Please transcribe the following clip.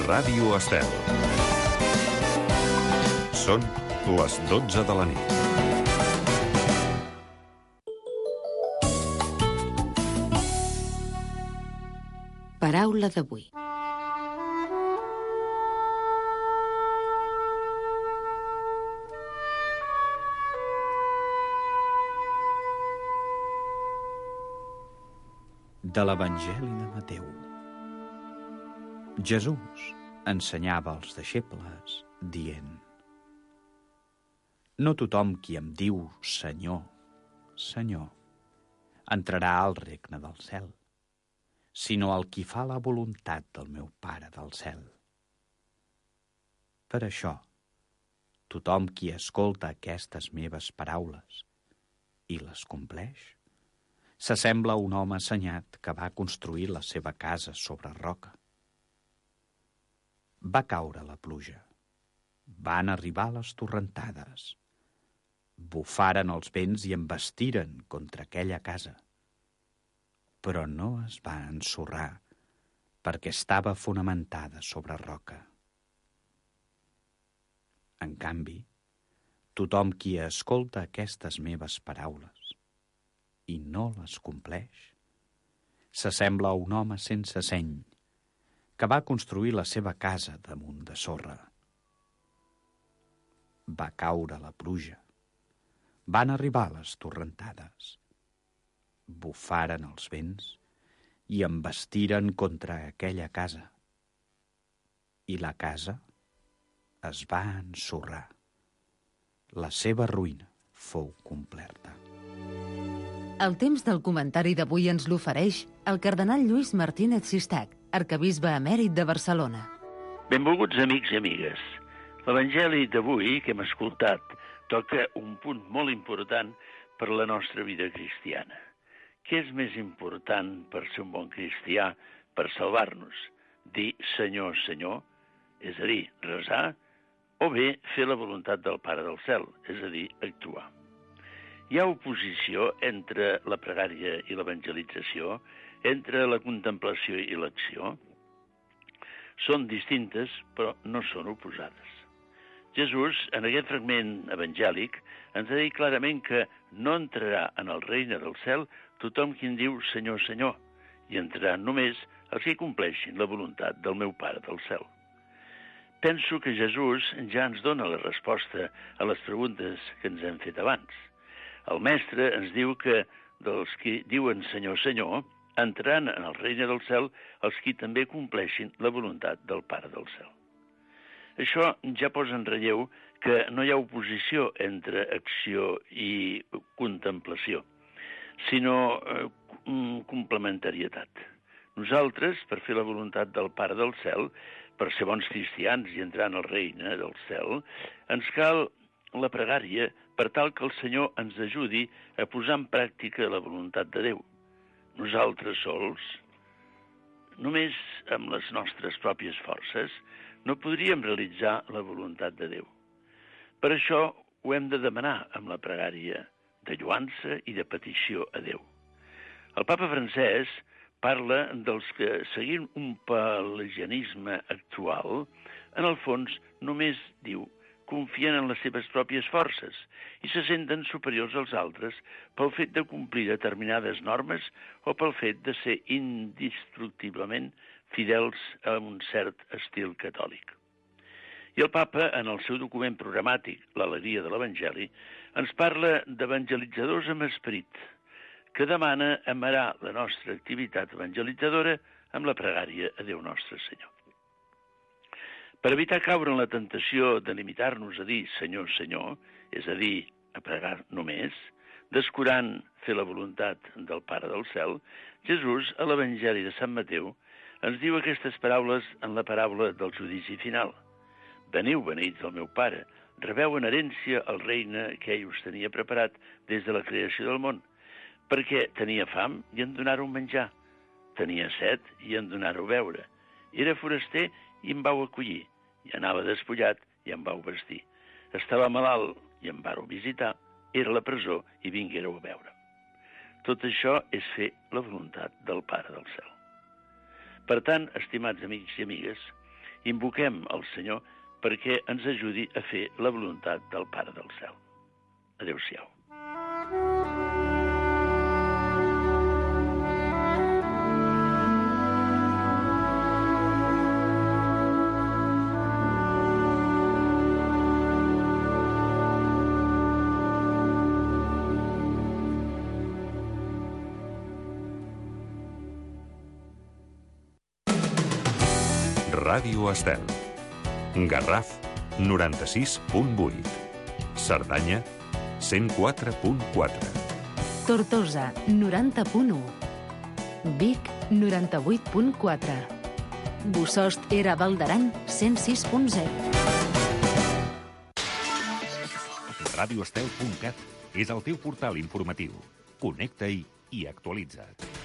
Ràdio Estel. Són les 12 de la nit. Paraula d'avui. De l'Evangeli de Mateu. Jesús ensenyava als deixebles dient: No tothom qui em diu Senyor, Senyor, entrarà al regne del cel, sinó el qui fa la voluntat del meu Pare del cel. Per això, tothom qui escolta aquestes meves paraules i les compleix, s'assembla a un home assenyat que va construir la seva casa sobre roca. Va caure la pluja, van arribar les torrentades, bufaren els vents i embestiren contra aquella casa, però no es va ensorrar perquè estava fonamentada sobre roca. En canvi, tothom qui escolta aquestes meves paraules i no les compleix, s'assembla a un home sense seny que va construir la seva casa damunt de sorra. Va caure la pluja, van arribar les torrentades, bufaren els vents i embestiren contra aquella casa, i la casa es va ensorrar. La seva ruïna fou completa. El temps del comentari d'avui ens l'ofereix el cardenal Lluís Martínez Sistac, arquebisbe emèrit de Barcelona. Benvolguts amics i amigues. L'Evangeli d'avui que hem escoltat toca un punt molt important per la nostra vida cristiana. Què és més important per ser un bon cristià, per salvar-nos? Dir Senyor, Senyor, és a dir, resar, o bé fer la voluntat del Pare del cel, és a dir, actuar. Hi ha oposició entre la pregària i l'evangelització, entre la contemplació i l'acció. Són distintes, però no són oposades. Jesús, en aquest fragment evangèlic, ens ha dit clarament que no entrarà en el regne del cel tothom qui en diu Senyor, Senyor, i entrarà només els que compleixin la voluntat del meu Pare del cel. Penso que Jesús ja ens dona la resposta a les preguntes que ens hem fet abans. El mestre ens diu que dels qui diuen Senyor, Senyor, entraran en el regne del cel els qui també compleixin la voluntat del Pare del cel. Això ja posa en relleu que no hi ha oposició entre acció i contemplació, sinó complementarietat. Nosaltres, per fer la voluntat del Pare del cel, per ser bons cristians i entrar en el regne del cel, ens cal la pregària per tal que el Senyor ens ajudi a posar en pràctica la voluntat de Déu. Nosaltres sols, només amb les nostres pròpies forces, no podríem realitzar la voluntat de Déu. Per això ho hem de demanar amb la pregària de lloança i de petició a Déu. El Papa Francesc parla dels que, seguint un pelagianisme actual, en el fons només diu confien en les seves pròpies forces i se senten superiors als altres pel fet de complir determinades normes o pel fet de ser indestructiblement fidels a un cert estil catòlic. I el Papa, en el seu document programàtic, l'Alegria de l'Evangeli, ens parla d'evangelitzadors amb esperit, que demana amarar la nostra activitat evangelitzadora amb la pregària a Déu Nostre Senyor. Per evitar caure en la tentació de limitar-nos a dir Senyor, Senyor, és a dir, a pregar només, descurant fer la voluntat del Pare del cel, Jesús, a l'Evangeli de Sant Mateu, ens diu aquestes paraules en la paràbola del judici final. Veniu, beneïts del meu Pare, rebeu en herència el regne que ell us tenia preparat des de la creació del món, perquè tenia fam i en donàreu menjar, tenia set i en donàreu beure, era foraster i em vau acollir, i anava despullat i em vau vestir. Estava malalt i em vareu visitar, era a la presó i vinguéreu a veure. Tot això és fer la voluntat del Pare del cel. Per tant, estimats amics i amigues, Invoquem el Senyor perquè ens ajudi a fer la voluntat del Pare del Cel. Adéu-siau. Ràdio Estel. Garraf, 96.8. Cerdanya, 104.4. Tortosa, 90.1. Vic, 98.4. Bossòst era Baldaran, 106.0. Radioestel.cat és el teu portal informatiu. Connecta-hi i actualitza't.